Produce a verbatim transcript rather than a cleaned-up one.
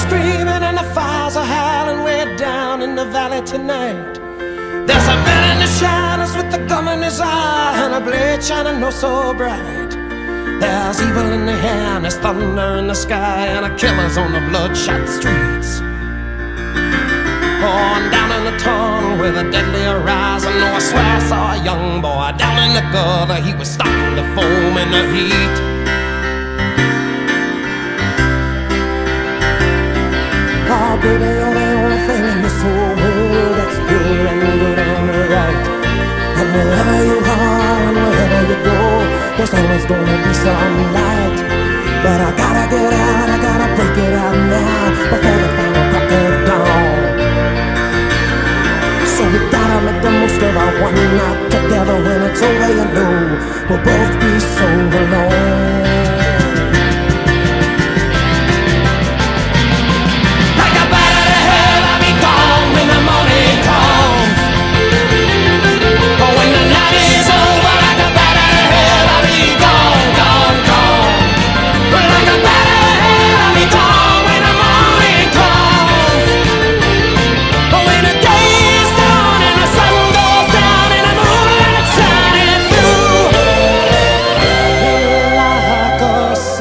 screaming and the fires are howling way down in the valley tonight. There's a man in the shadows with a gun in his eye and a blade shining oh so bright. There's evil in the air and there's thunder in the sky and a killer's on the bloodshot streets. Oh, and down in the tunnel with a deadly horizon, oh, I swear I saw a young boy down in the gutter. He was starting to foam in the heat. Oh, baby, you're the only thing in this whole world that's pure and good and right. And wherever you are and wherever you go, there's always gonna be some light. But I gotta get out, I gotta break it out now before the final crack of dawn. So we gotta make the most of our one night together. When it's over, you know we'll both be so alone.